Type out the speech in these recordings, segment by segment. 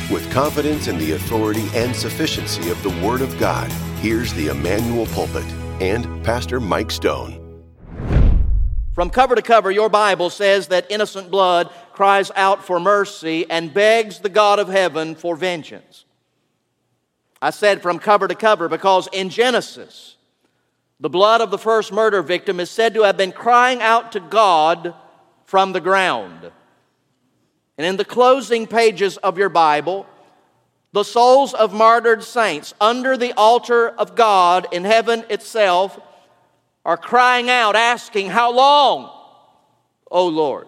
With confidence in the authority and sufficiency of the Word of God, here's the Emmanuel Pulpit and Pastor Mike Stone. From cover to cover, your Bible says that innocent blood cries out for mercy and begs the God of heaven for vengeance. I said from cover to cover because in Genesis, the blood of the first murder victim is said to have been crying out to God from the ground. And in the closing pages of your Bible, the souls of martyred saints under the altar of God in heaven itself are crying out, asking, "How long, O Lord?"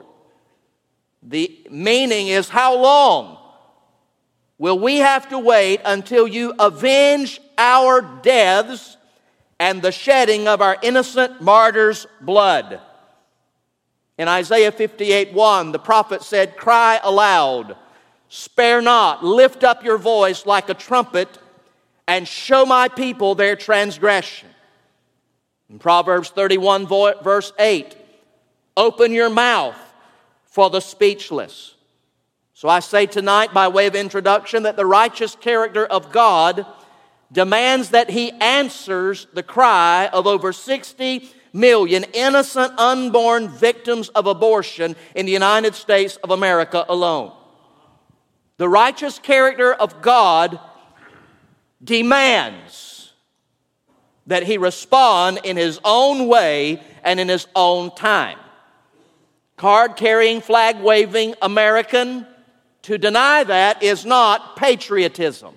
The meaning is, how long will we have to wait until you avenge our deaths and the shedding of our innocent martyrs' blood? In Isaiah 58:1, the prophet said, "Cry aloud, spare not, lift up your voice like a trumpet, and show my people their transgression." In Proverbs 31, verse 8, "Open your mouth for the speechless." So I say tonight, by way of introduction, that the righteous character of God demands that He answers the cry of over 60 million innocent unborn victims of abortion in the United States of America alone. The righteous character of God demands that He respond in His own way and in His own time. Card-carrying, flag-waving American, to deny that is not patriotism.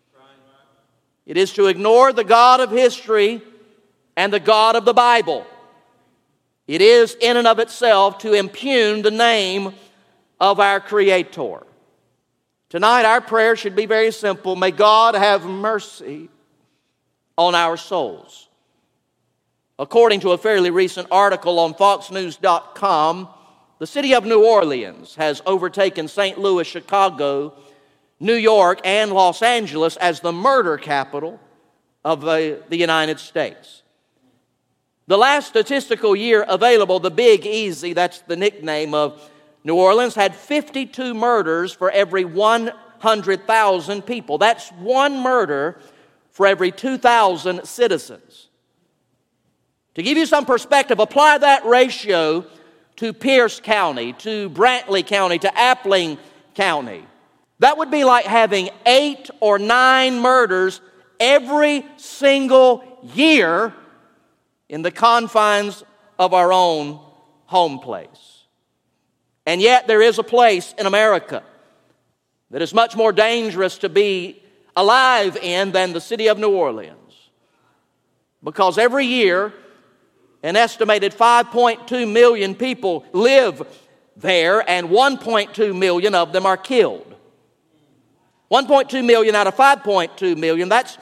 It is to ignore the God of history and the God of the Bible. It is in and of itself to impugn the name of our Creator. Tonight our prayer should be very simple. May God have mercy on our souls. According to a fairly recent article on FoxNews.com, the city of New Orleans has overtaken St. Louis, Chicago, New York, and Los Angeles as the murder capital of the United States. The last statistical year available, the Big Easy, that's the nickname of New Orleans, had 52 murders for every 100,000 people. That's one murder for every 2,000 citizens. To give you some perspective, apply that ratio to Pierce County, to Brantley County, to Appling County. That would be like having 8 or 9 murders every single year in the confines of our own home place. And yet there is a place in America that is much more dangerous to be alive in than the city of New Orleans. Because every year, an estimated 5.2 million people live there, and 1.2 million of them are killed. 1.2 million out of 5.2 million, that's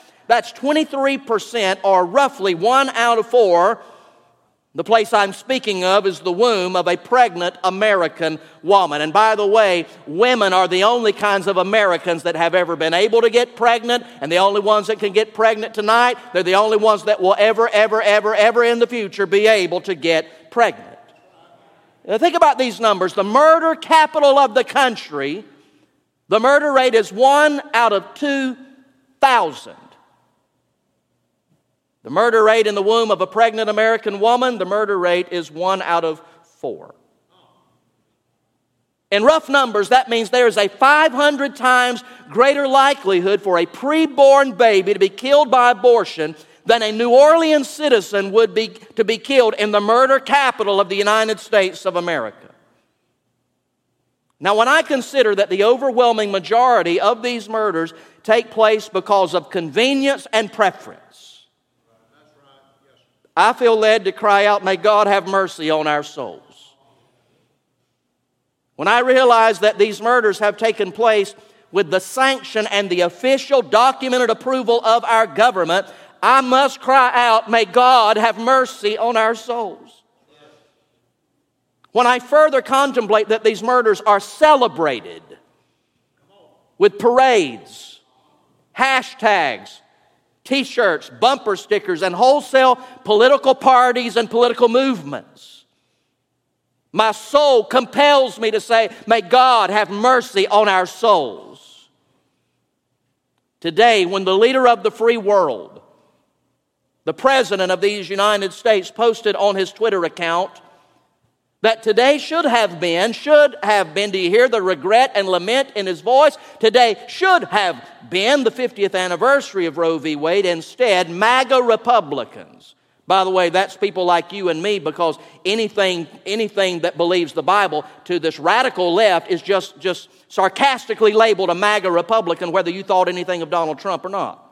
23%, or roughly 1 out of 4. The place I'm speaking of is the womb of a pregnant American woman. And by the way, women are the only kinds of Americans that have ever been able to get pregnant, and the only ones that can get pregnant tonight. They're the only ones that will ever in the future be able to get pregnant. Now think about these numbers. The murder capital of the country, the murder rate is 1 out of 2,000. The murder rate in the womb of a pregnant American woman, the murder rate is 1 out of 4. In rough numbers, that means there is a 500 times greater likelihood for a preborn baby to be killed by abortion than a New Orleans citizen would be to be killed in the murder capital of the United States of America. Now, when I consider that the overwhelming majority of these murders take place because of convenience and preference, I feel led to cry out, may God have mercy on our souls. When I realize that these murders have taken place with the sanction and the official documented approval of our government, I must cry out, may God have mercy on our souls. When I further contemplate that these murders are celebrated with parades, hashtags, T-shirts, bumper stickers, and wholesale political parties and political movements, my soul compels me to say, may God have mercy on our souls. Today, when the leader of the free world, the President of these United States, posted on his Twitter account that today should have been, do you hear the regret and lament in his voice? Today should have been the 50th anniversary of Roe v. Wade. Instead, MAGA Republicans. By the way, that's people like you and me, because anything that believes the Bible to this radical left is just sarcastically labeled a MAGA Republican, whether you thought anything of Donald Trump or not.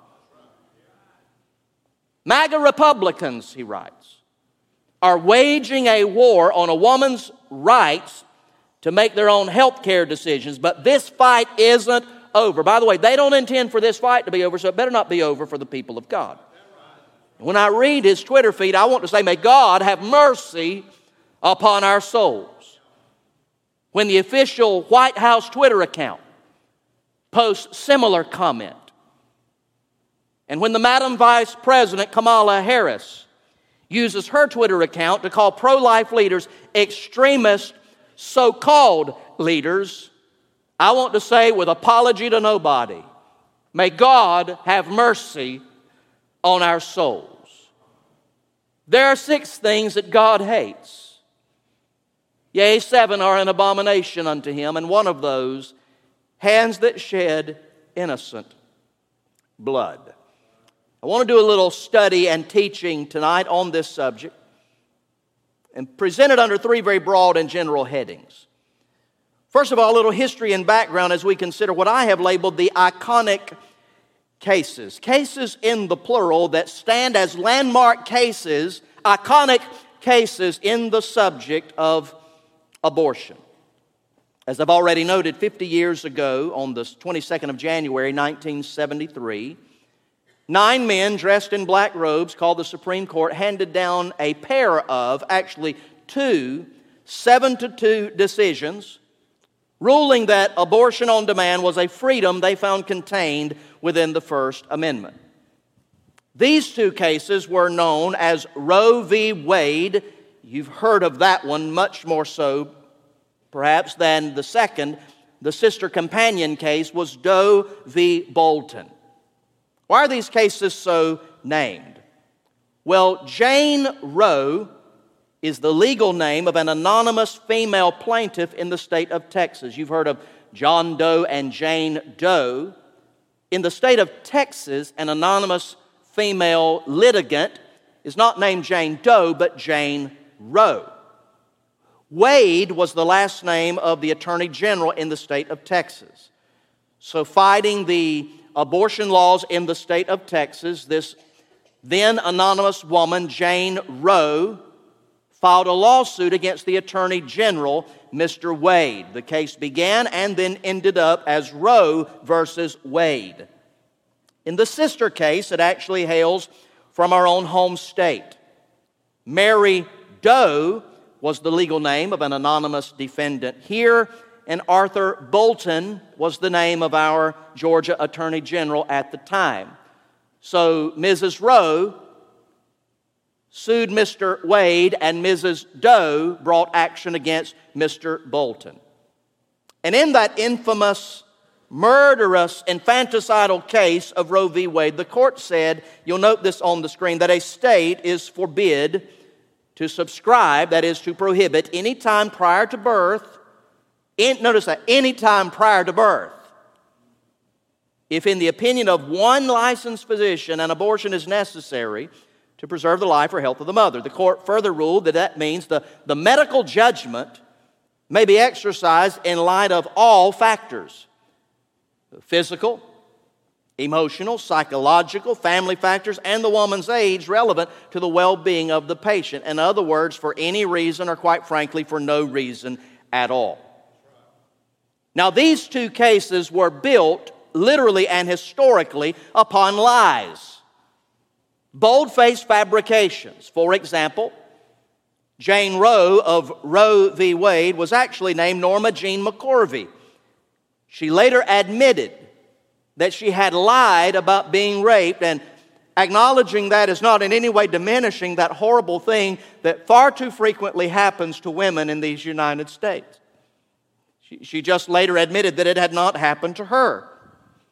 MAGA Republicans, he writes, are waging a war on a woman's rights to make their own health care decisions, but this fight isn't over. By the way, they don't intend for this fight to be over, so it better not be over for the people of God. When I read his Twitter feed, I want to say, may God have mercy upon our souls. When the official White House Twitter account posts similar comment, and when the Madam Vice President Kamala Harris uses her Twitter account to call pro-life leaders extremist so-called leaders, I want to say with apology to nobody, may God have mercy on our souls. There are 6 things that God hates. Yea, 7 are an abomination unto him, and one of those, hands that shed innocent blood. I want to do a little study and teaching tonight on this subject and present it under 3 very broad and general headings. First of all, a little history and background as we consider what I have labeled the iconic cases. Cases in the plural that stand as landmark cases, iconic cases in the subject of abortion. As I've already noted, 50 years ago, on the 22nd of January, 1973, 9 men dressed in black robes, called the Supreme Court, handed down a pair of, actually 2, 7-2 decisions, ruling that abortion on demand was a freedom they found contained within the First Amendment. These 2 cases were known as Roe v. Wade. You've heard of that one much more so, perhaps, than the second. The sister companion case was Doe v. Bolton. Why are these cases so named? Well, Jane Roe is the legal name of an anonymous female plaintiff in the state of Texas. You've heard of John Doe and Jane Doe. In the state of Texas, an anonymous female litigant is not named Jane Doe, but Jane Roe. Wade was the last name of the Attorney General in the state of Texas. So fighting the abortion laws in the state of Texas, this then anonymous woman, Jane Roe, filed a lawsuit against the Attorney General, Mr. Wade. The case began and then ended up as Roe versus Wade. In the sister case, it actually hails from our own home state. Mary Doe was the legal name of an anonymous defendant here, and Arthur Bolton was the name of our Georgia Attorney General at the time. So Mrs. Roe sued Mr. Wade, and Mrs. Doe brought action against Mr. Bolton. And in that infamous, murderous, infanticidal case of Roe v. Wade, the court said, you'll note this on the screen, that a state is forbid to subscribe, that is to prohibit, any time prior to birth, notice that, any time prior to birth, if in the opinion of one licensed physician an abortion is necessary to preserve the life or health of the mother. The court further ruled that means the medical judgment may be exercised in light of all factors: physical, emotional, psychological, family factors, and the woman's age relevant to the well-being of the patient. In other words, for any reason, or quite frankly, for no reason at all. Now, these 2 cases were built literally and historically upon lies, bold-faced fabrications. For example, Jane Roe of Roe v. Wade was actually named Norma Jean McCorvey. She later admitted that she had lied about being raped, and acknowledging that is not in any way diminishing that horrible thing that far too frequently happens to women in these United States. She just later admitted that it had not happened to her.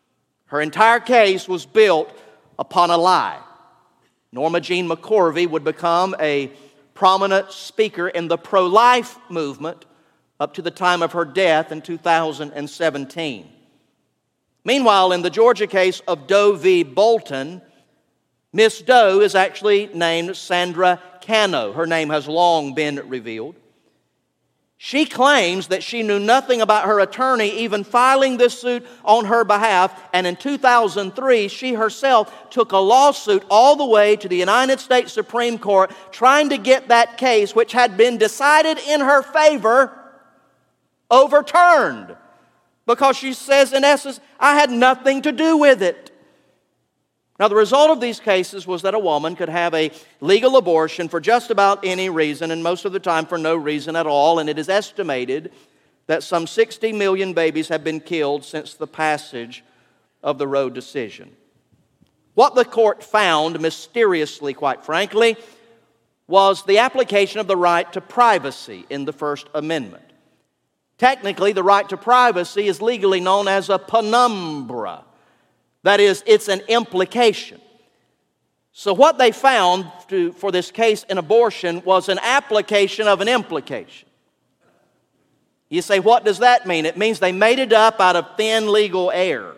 Her entire case was built upon a lie. Norma Jean McCorvey would become a prominent speaker in the pro-life movement up to the time of her death in 2017. Meanwhile, in the Georgia case of Doe v. Bolton, Miss Doe is actually named Sandra Cano. Her name has long been revealed. She claims that she knew nothing about her attorney even filing this suit on her behalf, and in 2003, she herself took a lawsuit all the way to the United States Supreme Court trying to get that case, which had been decided in her favor, overturned. Because she says, in essence, I had nothing to do with it. Now, the result of these cases was that a woman could have a legal abortion for just about any reason, and most of the time for no reason at all, and it is estimated that some 60 million babies have been killed since the passage of the Roe decision. What the court found, mysteriously, quite frankly, was the application of the right to privacy in the First Amendment. Technically, the right to privacy is legally known as a penumbra. That is, it's an implication. So what they found for this case in abortion was an application of an implication. You say, what does that mean? It means they made it up out of thin legal air.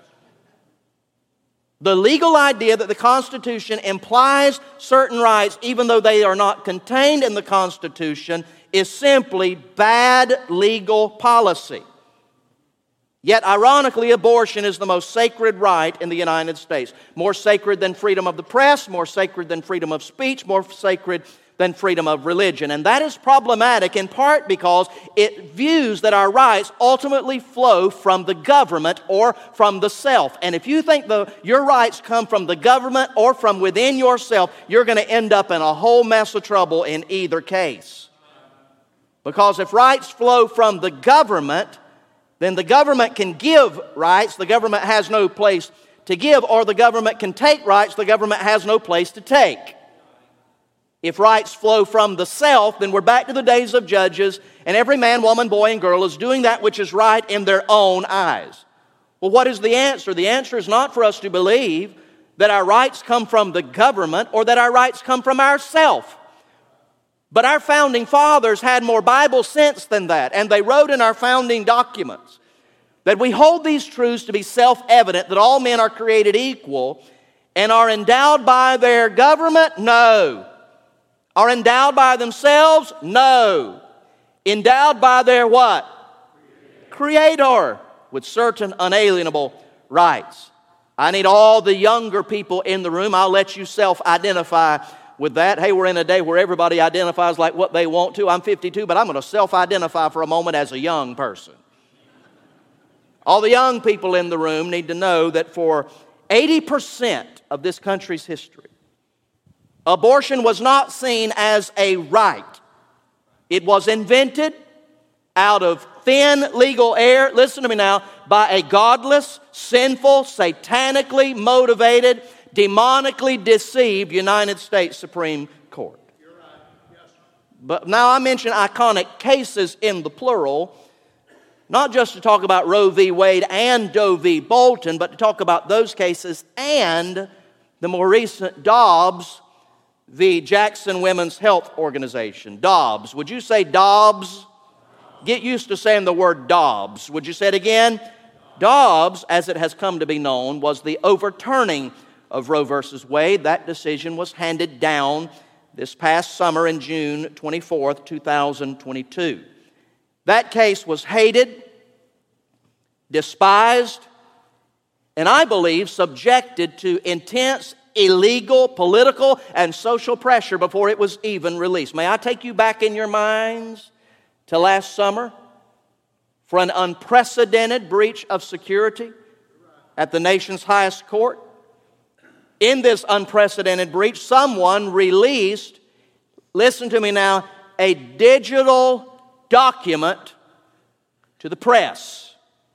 The legal idea that the Constitution implies certain rights, even though they are not contained in the Constitution, is simply bad legal policy. Yet, ironically, abortion is the most sacred right in the United States. More sacred than freedom of the press, more sacred than freedom of speech, more sacred than freedom of religion. And that is problematic in part because it views that our rights ultimately flow from the government or from the self. And if you think your rights come from the government or from within yourself, you're going to end up in a whole mess of trouble in either case. Because if rights flow from the government, then the government can give rights, the government has no place to give, or the government can take rights, the government has no place to take. If rights flow from the self, then we're back to the days of judges, and every man, woman, boy, and girl is doing that which is right in their own eyes. Well, what is the answer? The answer is not for us to believe that our rights come from the government or that our rights come from ourselves. But our founding fathers had more Bible sense than that, and they wrote in our founding documents that we hold these truths to be self-evident, that all men are created equal and are endowed by their government? No. Are endowed by themselves? No. Endowed by their what? Creator, with certain unalienable rights. I need all the younger people in the room. I'll let you self-identify with that. Hey, we're in a day where everybody identifies like what they want to. I'm 52, but I'm going to self-identify for a moment as a young person. All the young people in the room need to know that for 80% of this country's history, abortion was not seen as a right. It was invented out of thin legal air, listen to me now, by a godless, sinful, satanically motivated, demonically deceived United States Supreme Court. You're right. Yes. But now I mention iconic cases in the plural, not just to talk about Roe v. Wade and Doe v. Bolton, but to talk about those cases and the more recent Dobbs v. Jackson Women's Health Organization. Dobbs. Would you say Dobbs? Get used to saying the word Dobbs. Would you say it again? Dobbs, as it has come to be known, was the overturning of Roe versus Wade. That decision was handed down this past summer in June 24th, 2022. That case was hated, despised, and I believe subjected to intense illegal, political, and social pressure before it was even released. May I take you back in your minds to last summer for an unprecedented breach of security at the nation's highest court? In this unprecedented breach, someone released, listen to me now, a digital document to the press.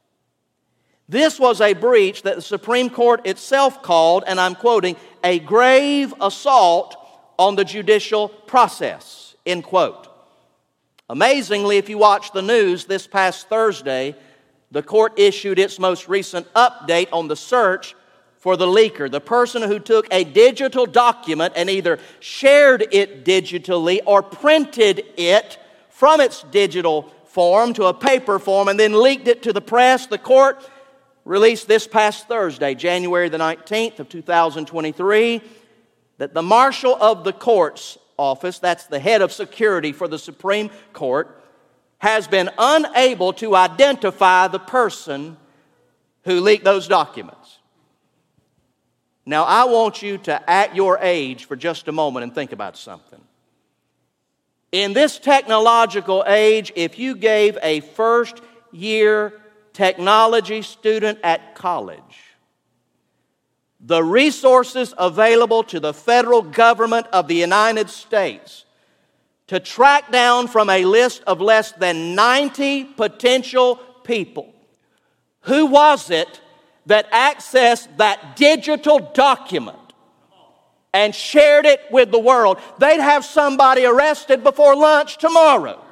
This was a breach that the Supreme Court itself called, and I'm quoting, a grave assault on the judicial process, end quote. Amazingly, if you watch the news this past Thursday, the court issued its most recent update on the search for the leaker, the person who took a digital document and either shared it digitally or printed it from its digital form to a paper form and then leaked it to the press. The court released this past Thursday, January the 19th of 2023, that the marshal of the court's office, that's the head of security for the Supreme Court, has been unable to identify the person who leaked those documents. Now, I want you to, at your age, for just a moment and think about something. In this technological age, if you gave a first-year technology student at college the resources available to the federal government of the United States to track down from a list of less than 90 potential people, who was it that accessed that digital document and shared it with the world? They'd have somebody arrested before lunch tomorrow.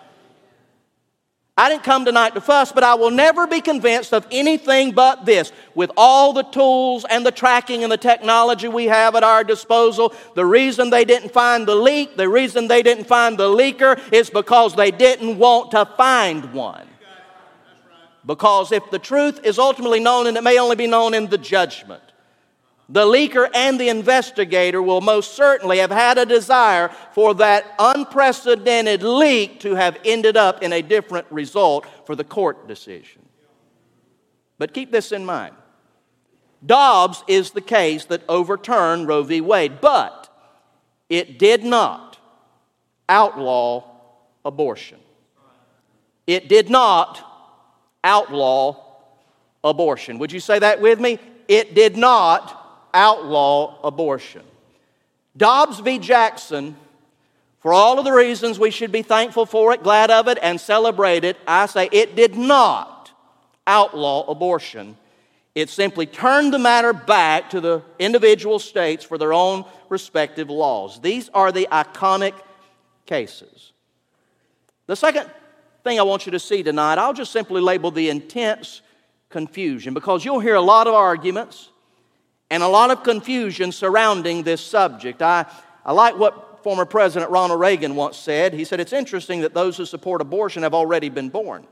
I didn't come tonight to fuss, but I will never be convinced of anything but this. With all the tools and the tracking and the technology we have at our disposal, the reason they didn't find the leak, the reason they didn't find the leaker is because they didn't want to find one. Because if the truth is ultimately known, and it may only be known in the judgment, the leaker and the investigator will most certainly have had a desire for that unprecedented leak to have ended up in a different result for the court decision. But keep this in mind. Dobbs is the case that overturned Roe v. Wade, but it did not outlaw abortion. It did not outlaw abortion. Would you say that with me? It did not outlaw abortion. Dobbs v. Jackson, for all of the reasons we should be thankful for it, glad of it, and celebrate it, I say it did not outlaw abortion. It simply turned the matter back to the individual states for their own respective laws. These are the iconic cases. The second thing I want you to see tonight, I'll just simply label the intense confusion, because you'll hear a lot of arguments and a lot of confusion surrounding this subject. I like what former President Ronald Reagan once said. He said, it's interesting that those who support abortion have already been born.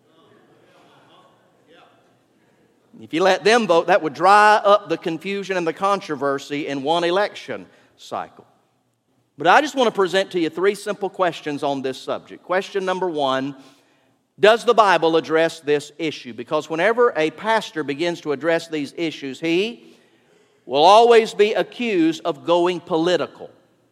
If you let them vote, that would dry up the confusion and the controversy in one election cycle. But I just want to present to you three simple questions on this subject. Question number one, does the Bible address this issue? Because whenever a pastor begins to address these issues, he will always be accused of going political.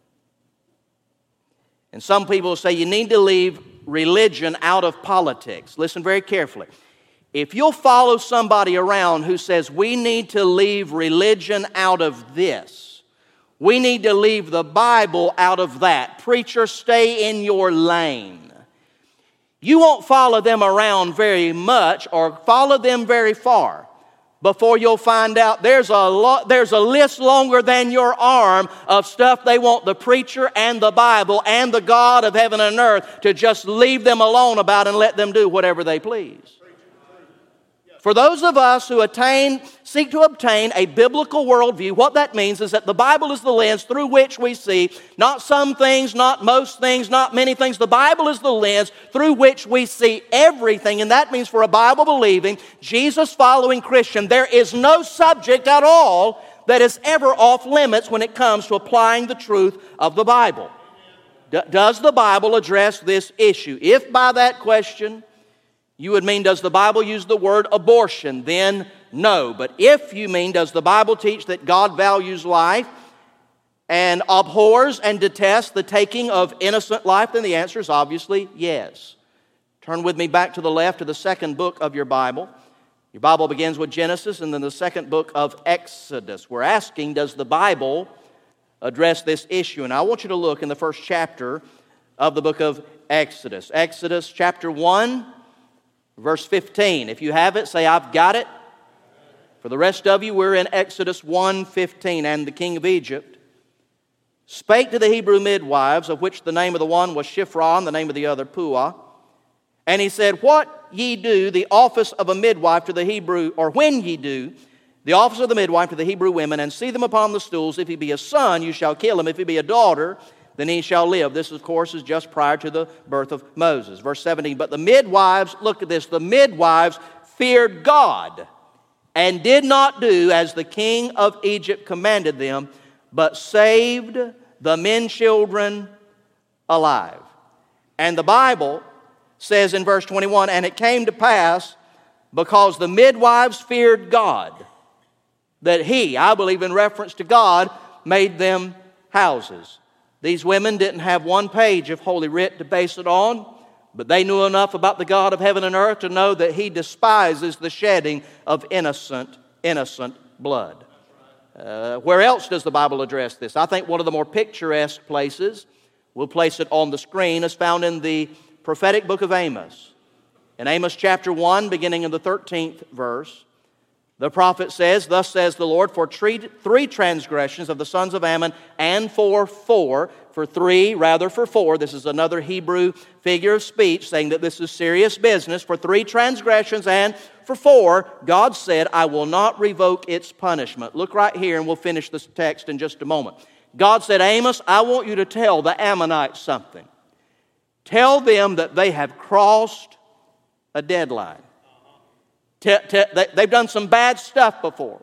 And some people say you need to leave religion out of politics. Listen very carefully. If you'll follow somebody around who says we need to leave religion out of this, we need to leave the Bible out of that, preacher, stay in your lane, you won't follow them around very much or follow them very far before you'll find out there's a list longer than your arm of stuff they want the preacher and the Bible and the God of heaven and earth to just leave them alone about and let them do whatever they please. For those of us who seek to obtain a biblical worldview, what that means is that the Bible is the lens through which we see not some things, not most things, not many things. The Bible is the lens through which we see everything, and that means for a Bible-believing, Jesus-following Christian, there is no subject at all that is ever off limits when it comes to applying the truth of the Bible. Does the Bible address this issue? If by that question you would mean, does the Bible use the word abortion? Then no. But if you mean, does the Bible teach that God values life and abhors and detests the taking of innocent life? Then the answer is obviously yes. Turn with me back to the left to the second book of your Bible. Your Bible begins with Genesis and then the second book of Exodus. We're asking, does the Bible address this issue? And I want you to look in the first chapter of the book of Exodus. Exodus chapter 1. Verse 15. If you have it, say, I've got it. For the rest of you, we're in Exodus 1:15. And the king of Egypt spake to the Hebrew midwives, of which the name of the one was Shiphrah, and the name of the other Puah. And he said, what ye do the office of a midwife to the Hebrew, or when ye do the office of the midwife to the Hebrew women, and see them upon the stools, if he be a son, you shall kill him. If he be a daughter, then he shall live. This, of course, is just prior to the birth of Moses. Verse 17, but the midwives, look at this, the midwives feared God, and did not do as the king of Egypt commanded them, but saved the men children alive. And the Bible says in verse 21, and it came to pass, because the midwives feared God, that he, I believe in reference to God, made them houses. These women didn't have one page of Holy Writ to base it on, but they knew enough about the God of heaven and earth to know that he despises the shedding of innocent blood. Where else does the Bible address this? I think one of the more picturesque places, we'll place it on the screen, is found in the prophetic book of Amos. In Amos chapter 1, beginning in the 13th verse, the prophet says, thus says the Lord, for three transgressions of the sons of Ammon, and for four, for four. This is another Hebrew figure of speech saying that this is serious business. For three transgressions and for four, God said, I will not revoke its punishment. Look right here and we'll finish this text in just a moment. God said, Amos, I want you to tell the Ammonites something. Tell them that they have crossed a deadline. They've done some bad stuff before.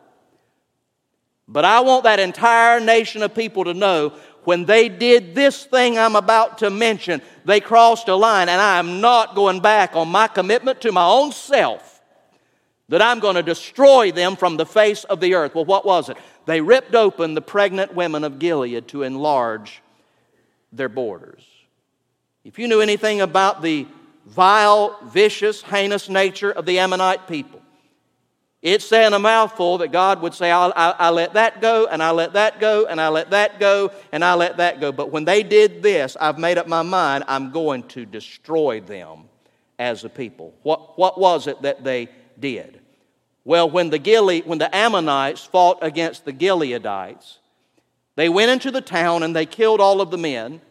But I want that entire nation of people to know when they did this thing I'm about to mention, they crossed a line, and I am not going back on my commitment to my own self that I'm going to destroy them from the face of the earth. Well, what was it? They ripped open the pregnant women of Gilead to enlarge their borders. If you knew anything about the vile, vicious, heinous nature of the Ammonite people, it's saying a mouthful that God would say, I let that go, and I let that go, and I let that go, and I let that go. But when they did this, I've made up my mind, I'm going to destroy them as a people. What was it that they did? Well, when the Ammonites fought against the Gileadites, they went into the town and they killed all of the men.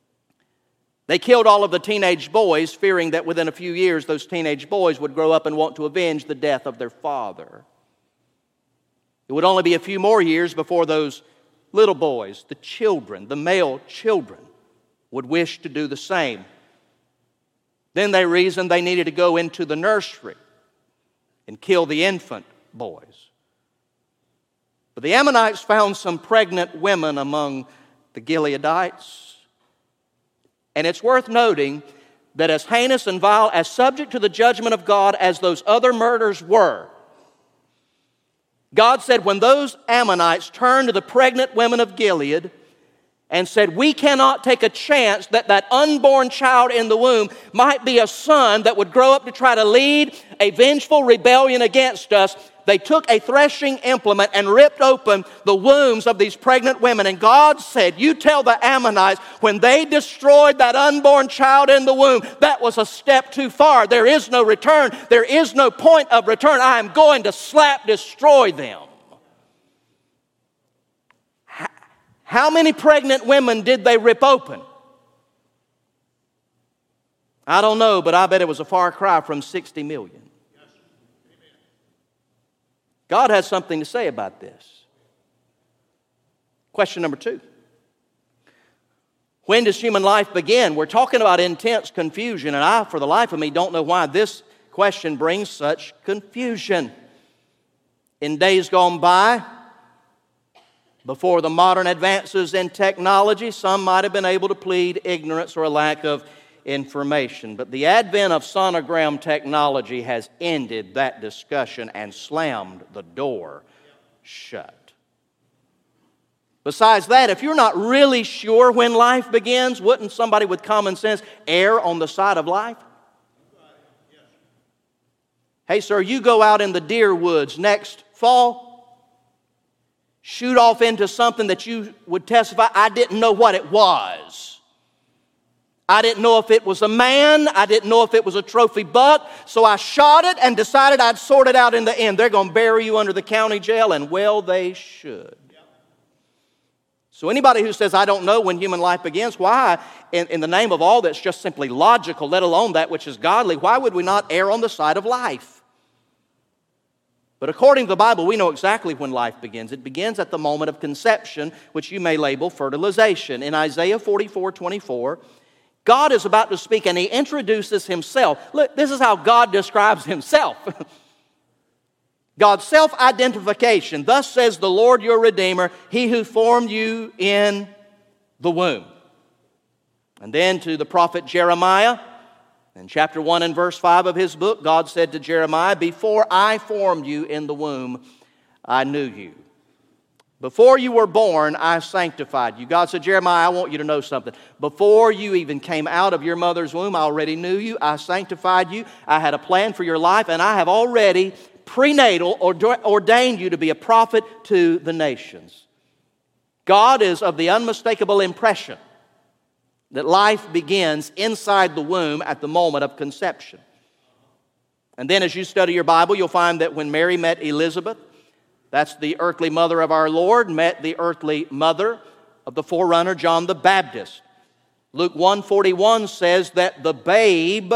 They killed all of the teenage boys, fearing that within a few years those teenage boys would grow up and want to avenge the death of their father. It would only be a few more years before those little boys, the children, the male children, would wish to do the same. Then they reasoned they needed to go into the nursery and kill the infant boys. But the Ammonites found some pregnant women among the Gileadites. And it's worth noting that as heinous and vile, as subject to the judgment of God as those other murders were, God said when those Ammonites turned to the pregnant women of Gilead and said, we cannot take a chance that that unborn child in the womb might be a son that would grow up to try to lead a vengeful rebellion against us, they took a threshing implement and ripped open the wombs of these pregnant women. And God said, you tell the Ammonites, when they destroyed that unborn child in the womb, that was a step too far. There is no return. There is no point of return. I am going to destroy them. How many pregnant women did they rip open? I don't know, but I bet it was a far cry from 60 million. God has something to say about this. Question number 2. When does human life begin? We're talking about intense confusion, and I, for the life of me, don't know why this question brings such confusion. In days gone by, before the modern advances in technology, some might have been able to plead ignorance or a lack of information. But the advent of sonogram technology has ended that discussion and slammed the door shut. Besides that, if you're not really sure when life begins, wouldn't somebody with common sense err on the side of life? Hey, sir, you go out in the deer woods next fall, shoot off into something that you would testify, I didn't know what it was. I didn't know if it was a man. I didn't know if it was a trophy buck. So I shot it and decided I'd sort it out in the end. They're going to bury you under the county jail, and well, they should. So anybody who says, I don't know when human life begins, why, in the name of all that's just simply logical, let alone that which is godly, why would we not err on the side of life? But according to the Bible, we know exactly when life begins. It begins at the moment of conception, which you may label fertilization. In Isaiah 44:24, God is about to speak and He introduces Himself. Look, this is how God describes Himself. God's self-identification. Thus says the Lord your Redeemer, He who formed you in the womb. And then to the prophet Jeremiah, in chapter 1 and verse 5 of his book, God said to Jeremiah, before I formed you in the womb, I knew you. Before you were born, I sanctified you. God said, Jeremiah, I want you to know something. Before you even came out of your mother's womb, I already knew you. I sanctified you. I had a plan for your life, and I have already prenatal ordained you to be a prophet to the nations. God is of the unmistakable impression that life begins inside the womb at the moment of conception. And then as you study your Bible, you'll find that when Mary met Elizabeth, that's the earthly mother of our Lord, met the earthly mother of the forerunner, John the Baptist. Luke 1:41 says that the babe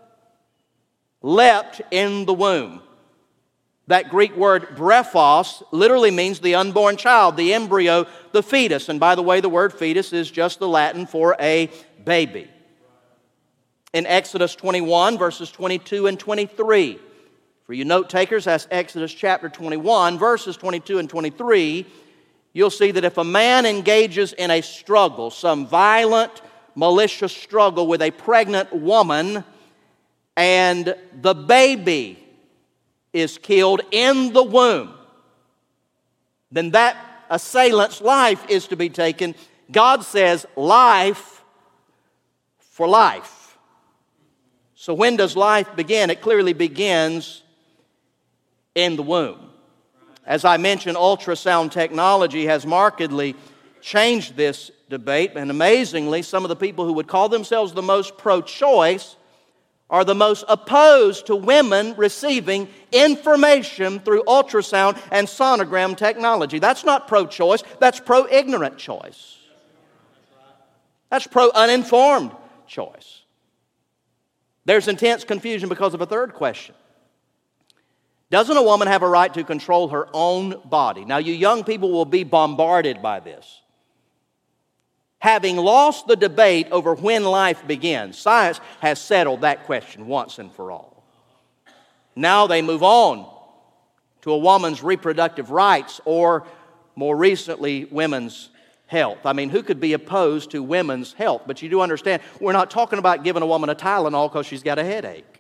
leapt in the womb. That Greek word brephos literally means the unborn child, the embryo, the fetus. And by the way, the word fetus is just the Latin for a baby. In Exodus 21, verses 22 and 23, for you note takers, that's Exodus chapter 21, verses 22 and 23, you'll see that if a man engages in a struggle, some violent, malicious struggle with a pregnant woman, and the baby is killed in the womb, then that assailant's life is to be taken. God says life for life. So when does life begin? It clearly begins in the womb. As I mentioned, ultrasound technology has markedly changed this debate, and amazingly, some of the people who would call themselves the most pro-choice are the most opposed to women receiving information through ultrasound and sonogram technology. That's not pro-choice, that's pro-ignorant choice. That's pro-uninformed choice. There's intense confusion because of a third question. Doesn't a woman have a right to control her own body? Now, you young people will be bombarded by this. Having lost the debate over when life begins, science has settled that question once and for all. Now they move on to a woman's reproductive rights, or more recently, women's health. I mean, who could be opposed to women's health? But you do understand, we're not talking about giving a woman a Tylenol because she's got a headache.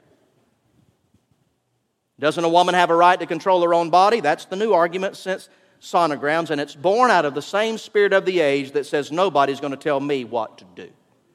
Doesn't a woman have a right to control her own body? That's the new argument since sonograms, and it's born out of the same spirit of the age that says nobody's going to tell me what to do.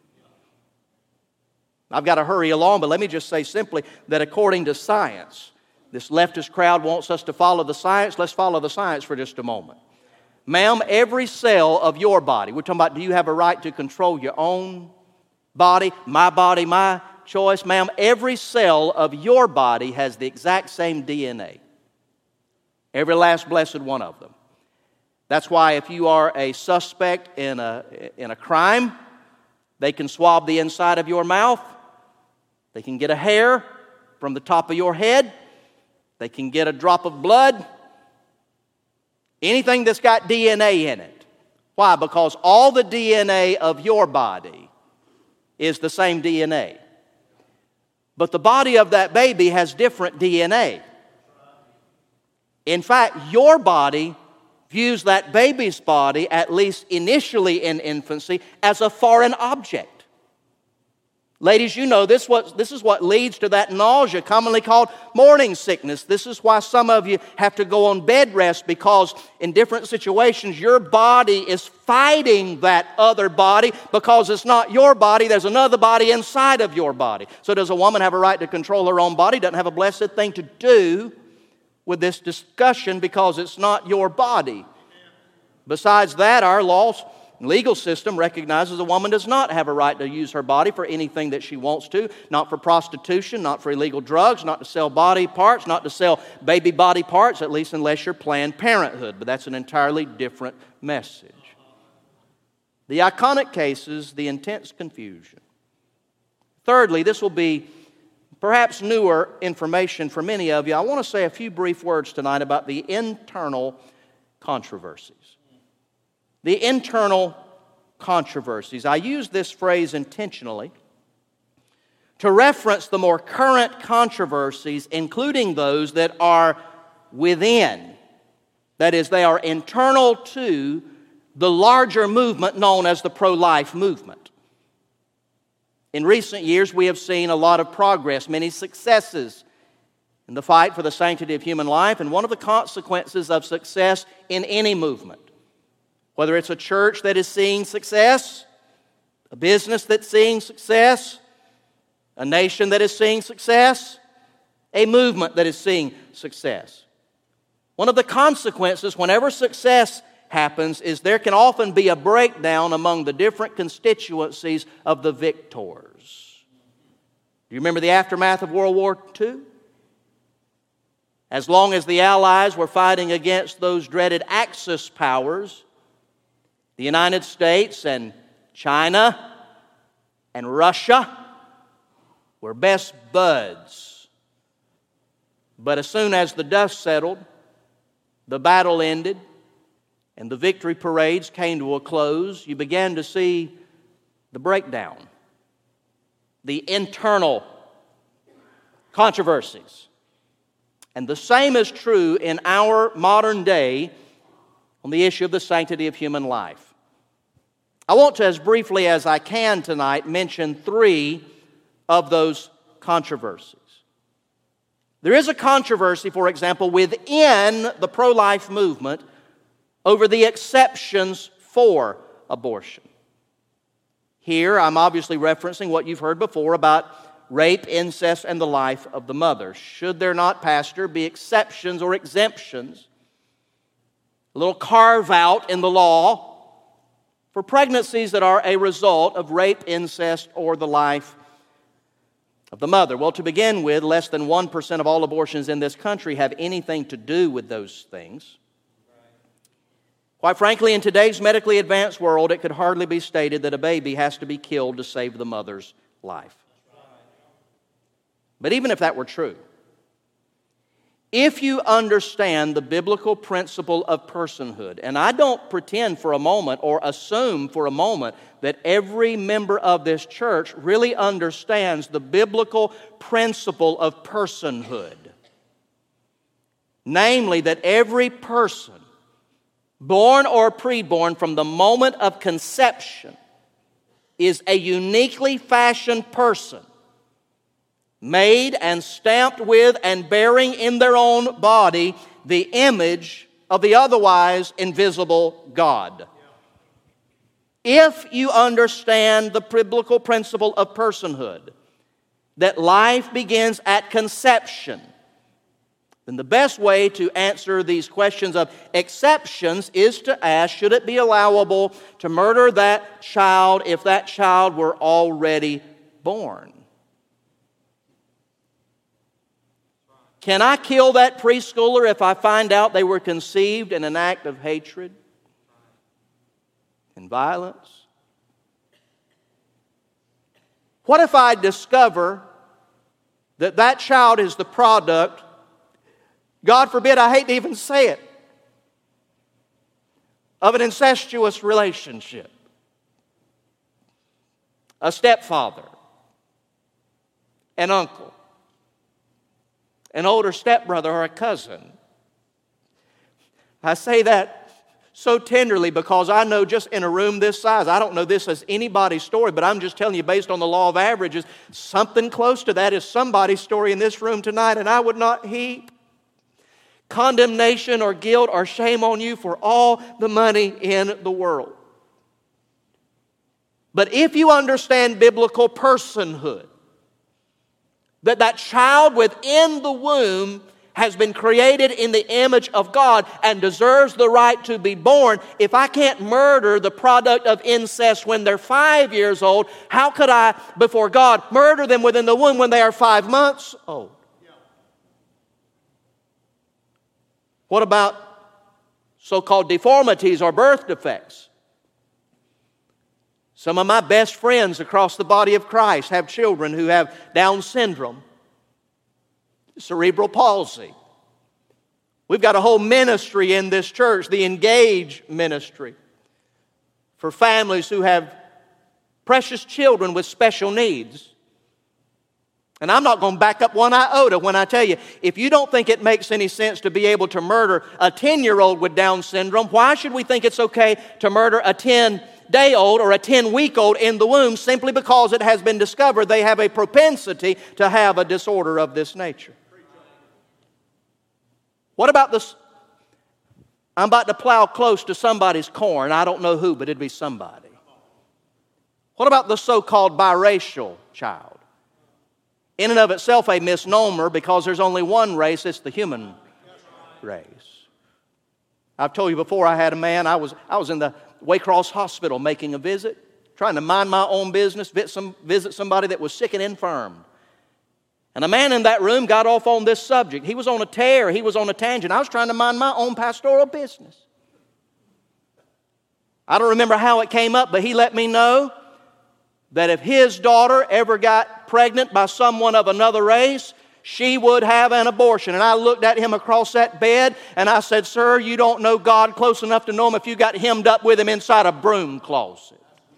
I've got to hurry along, but let me just say simply that according to science, this leftist crowd wants us to follow the science. Let's follow the science for just a moment. Ma'am, every cell of your body, we're talking about, do you have a right to control your own body, my choice? Ma'am, every cell of your body has the exact same DNA. Every last blessed one of them. That's why if you are a suspect in a crime, they can swab the inside of your mouth. They can get a hair from the top of your head. They can get a drop of blood. Anything that's got DNA in it. Why? Because all the DNA of your body is the same DNA. But the body of that baby has different DNA. In fact, your body views that baby's body, at least initially in infancy, as a foreign object. Ladies, you know this is what leads to that nausea commonly called morning sickness. This is why some of you have to go on bed rest, because in different situations your body is fighting that other body because it's not your body. There's another body inside of your body. So does a woman have a right to control her own body? Doesn't have a blessed thing to do with this discussion because it's not your body. Besides that, our legal system recognizes a woman does not have a right to use her body for anything that she wants to, not for prostitution, not for illegal drugs, not to sell body parts, not to sell baby body parts, at least unless you're Planned Parenthood. But that's an entirely different message. The iconic cases, the intense confusion. Thirdly, this will be perhaps newer information for many of you. I want to say a few brief words tonight about the internal controversies. The internal controversies. I use this phrase intentionally to reference the more current controversies, including those that are within. That is, they are internal to the larger movement known as the pro-life movement. In recent years, we have seen a lot of progress, many successes in the fight for the sanctity of human life, and one of the consequences of success in any movement, whether it's a church that is seeing success, a business that's seeing success, a nation that is seeing success, a movement that is seeing success. One of the consequences whenever success happens is there can often be a breakdown among the different constituencies of the victors. Do you remember the aftermath of World War II? As long as the Allies were fighting against those dreaded Axis powers, the United States and China and Russia were best buds. But as soon as the dust settled, the battle ended, and the victory parades came to a close, you began to see the breakdown, the internal controversies. And the same is true in our modern day on the issue of the sanctity of human life. I want to, as briefly as I can tonight, mention three of those controversies. There is a controversy, for example, within the pro-life movement over the exceptions for abortion. Here, I'm obviously referencing what you've heard before about rape, incest, and the life of the mother. Should there not, Pastor, be exceptions or exemptions, a little carve-out in the law for pregnancies that are a result of rape, incest, or the life of the mother? Well, to begin with, less than 1% of all abortions in this country have anything to do with those things. Quite frankly, in today's medically advanced world, it could hardly be stated that a baby has to be killed to save the mother's life. But even if that were true, if you understand the biblical principle of personhood, and I don't pretend for a moment or assume for a moment that every member of this church really understands the biblical principle of personhood, namely that every person, born or preborn, from the moment of conception, is a uniquely fashioned person, made and stamped with and bearing in their own body the image of the otherwise invisible God. If you understand the biblical principle of personhood, that life begins at conception, then the best way to answer these questions of exceptions is to ask, should it be allowable to murder that child if that child were already born? Can I kill that preschooler if I find out they were conceived in an act of hatred and violence? What if I discover that that child is the product, God forbid, I hate to even say it, of an incestuous relationship? A stepfather, an uncle, an older stepbrother, or a cousin. I say that so tenderly because I know just in a room this size, I don't know this as anybody's story, but I'm just telling you based on the law of averages, something close to that is somebody's story in this room tonight, and I would not heap condemnation or guilt or shame on you for all the money in the world. But if you understand biblical personhood, that child within the womb has been created in the image of God and deserves the right to be born. If I can't murder the product of incest when they're 5 years old, how could I, before God, murder them within the womb when they are 5 months old? What about so-called deformities or birth defects? Some of my best friends across the body of Christ have children who have Down syndrome, cerebral palsy. We've got a whole ministry in this church, the Engage ministry, for families who have precious children with special needs. And I'm not going to back up one iota when I tell you, if you don't think it makes any sense to be able to murder a 10-year-old with Down syndrome, why should we think it's okay to murder a 10-day-old or a 10-week-old in the womb simply because it has been discovered they have a propensity to have a disorder of this nature? What about this? I'm about to plow close to somebody's corn. I don't know who, but it'd be somebody. What about the so-called biracial child? In and of itself a misnomer because there's only one race, it's the human race. I've told you before, I had a man, I was in the Waycross Hospital making a visit, trying to mind my own business, visit somebody that was sick and infirm. And a man in that room got off on this subject. He was on a tear, he was on a tangent. I was trying to mind my own pastoral business. I don't remember how it came up, but he let me know that if his daughter ever got pregnant by someone of another race, she would have an abortion. And I looked at him across that bed and I said, "Sir, you don't know God close enough to know Him if you got hemmed up with Him inside a broom closet."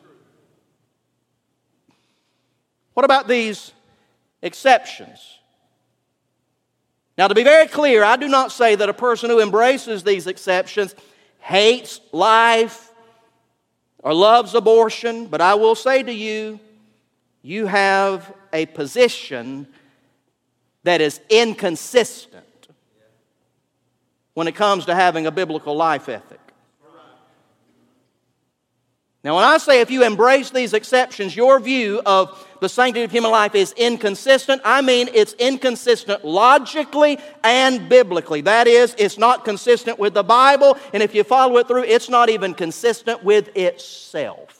What about these exceptions? Now, to be very clear, I do not say that a person who embraces these exceptions hates life or loves abortion, but I will say to you, you have a position that is inconsistent when it comes to having a biblical life ethic. Now, when I say if you embrace these exceptions, your view of the sanctity of human life is inconsistent, I mean it's inconsistent logically and biblically. That is, it's not consistent with the Bible, and if you follow it through, it's not even consistent with itself.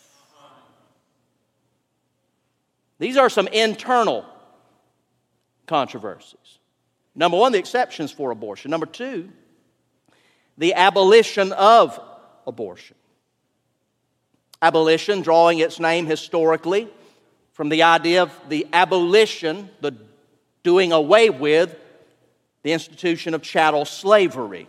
These are some internal controversies. Number one, the exceptions for abortion. Number two, the abolition of abortion. Abolition, drawing its name historically from the idea of the abolition, the doing away with the institution of chattel slavery.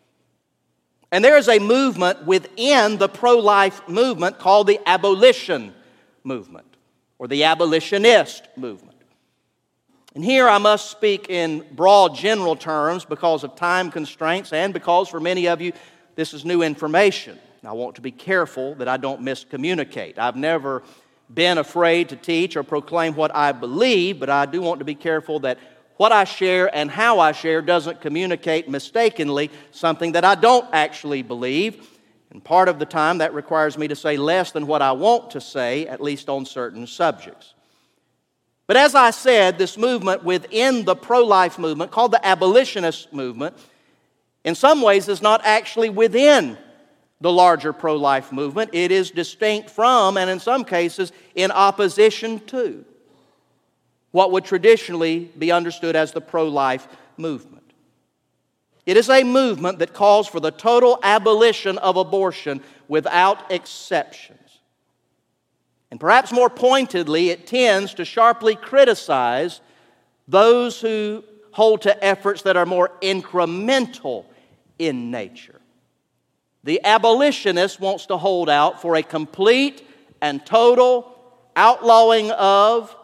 And there is a movement within the pro-life movement called the abolition movement, or the abolitionist movement. And here I must speak in broad general terms because of time constraints and because for many of you this is new information. I want to be careful that I don't miscommunicate. I've never been afraid to teach or proclaim what I believe, but I do want to be careful that what I share and how I share doesn't communicate mistakenly something that I don't actually believe. And part of the time that requires me to say less than what I want to say, at least on certain subjects. But as I said, this movement within the pro-life movement, called the abolitionist movement, in some ways is not actually within the larger pro-life movement. It is distinct from, and in some cases, in opposition to, what would traditionally be understood as the pro-life movement. It is a movement that calls for the total abolition of abortion without exceptions. And perhaps more pointedly, it tends to sharply criticize those who hold to efforts that are more incremental in nature. The abolitionist wants to hold out for a complete and total outlawing of,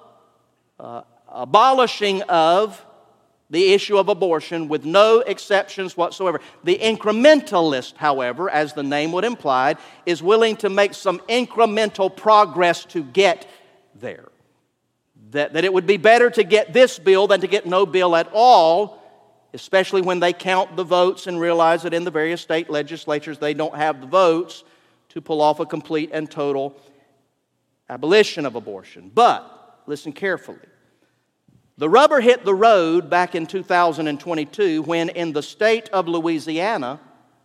abolishing of the issue of abortion with no exceptions whatsoever. The incrementalist, however, as the name would imply, is willing to make some incremental progress to get there. That it would be better to get this bill than to get no bill at all, especially when they count the votes and realize that in the various state legislatures they don't have the votes to pull off a complete and total abolition of abortion. But, listen carefully, the rubber hit the road back in 2022 when in the state of Louisiana,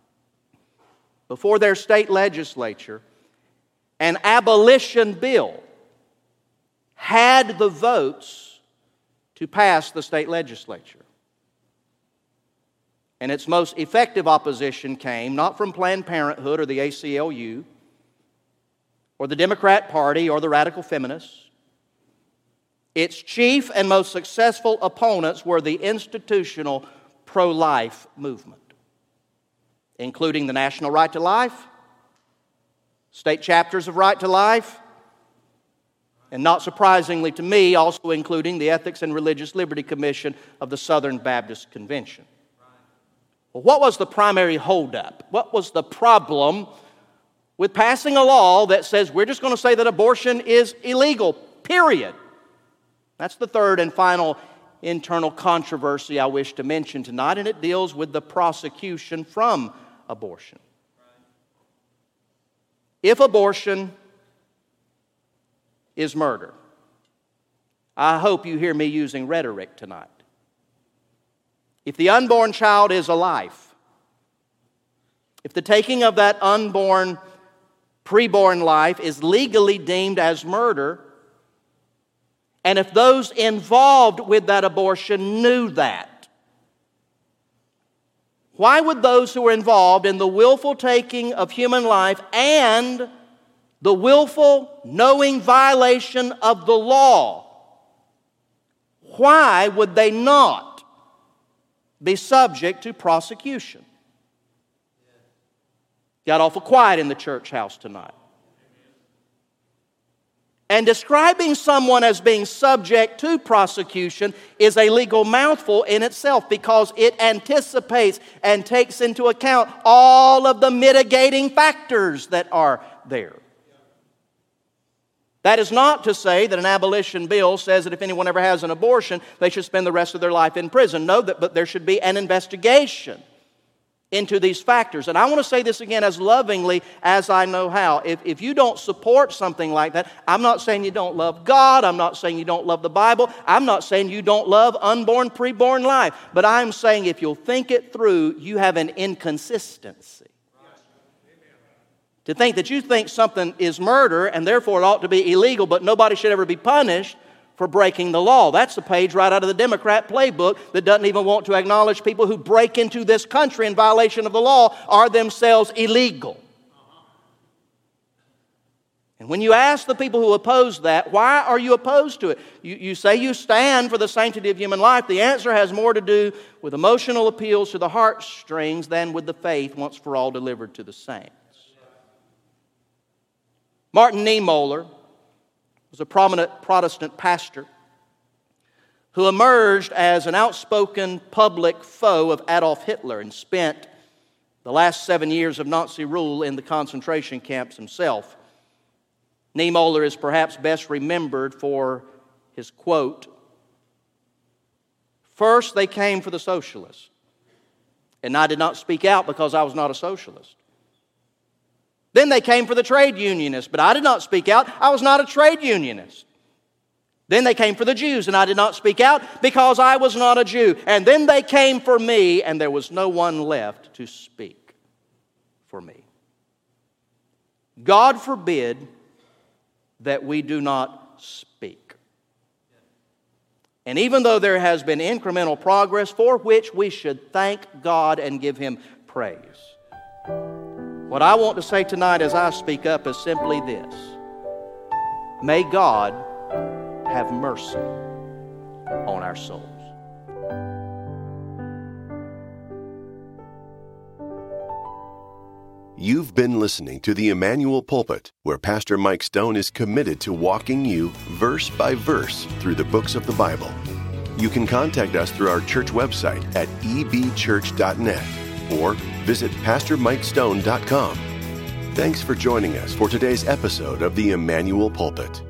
before their state legislature, an abolition bill had the votes to pass the state legislature. And its most effective opposition came not from Planned Parenthood or the ACLU, or the Democrat Party or the radical feminists. Its chief and most successful opponents were the institutional pro-life movement, including the National Right to Life, state chapters of Right to Life, and not surprisingly to me, also including the Ethics and Religious Liberty Commission of the Southern Baptist Convention. Well, what was the primary holdup? What was the problem with passing a law that says we're just going to say that abortion is illegal, period? That's the third and final internal controversy I wish to mention tonight, and it deals with the prosecution from abortion. If abortion is murder, I hope you hear me using rhetoric tonight. If the unborn child is a life, if the taking of that unborn, preborn life is legally deemed as murder, and if those involved with that abortion knew that, why would those who were involved in the willful taking of human life and the willful, knowing violation of the law, why would they not be subject to prosecution? Got awful quiet in the church house tonight. And describing someone as being subject to prosecution is a legal mouthful in itself, because it anticipates and takes into account all of the mitigating factors that are there. That is not to say that an abolition bill says that if anyone ever has an abortion, they should spend the rest of their life in prison. No, but there should be an investigation into these factors. And I want to say this again as lovingly as I know how. If you don't support something like that, I'm not saying you don't love God. I'm not saying you don't love the Bible. I'm not saying you don't love unborn, preborn life. But I'm saying if you'll think it through, you have an inconsistency. To think that you think something is murder and therefore it ought to be illegal, but nobody should ever be punished for breaking the law. That's a page right out of the Democrat playbook that doesn't even want to acknowledge people who break into this country in violation of the law are themselves illegal. And when you ask the people who oppose that, why are you opposed to it? You say you stand for the sanctity of human life. The answer has more to do with emotional appeals to the heartstrings than with the faith once for all delivered to the saints. Martin Niemöller was a prominent Protestant pastor who emerged as an outspoken public foe of Adolf Hitler and spent the last 7 years of Nazi rule in the concentration camps himself. Niemöller is perhaps best remembered for his quote, "First they came for the socialists, and I did not speak out because I was not a socialist. Then they came for the trade unionists, but I did not speak out. I was not a trade unionist. Then they came for the Jews, and I did not speak out because I was not a Jew. And then they came for me, and there was no one left to speak for me." God forbid that we do not speak. And even though there has been incremental progress for which we should thank God and give Him praise, what I want to say tonight as I speak up is simply this: may God have mercy on our souls. You've been listening to the Emmanuel Pulpit, where Pastor Mike Stone is committed to walking you verse by verse through the books of the Bible. You can contact us through our church website at ebchurch.net or visit pastormikestone.com. Thanks for joining us for today's episode of the Emmanuel Pulpit.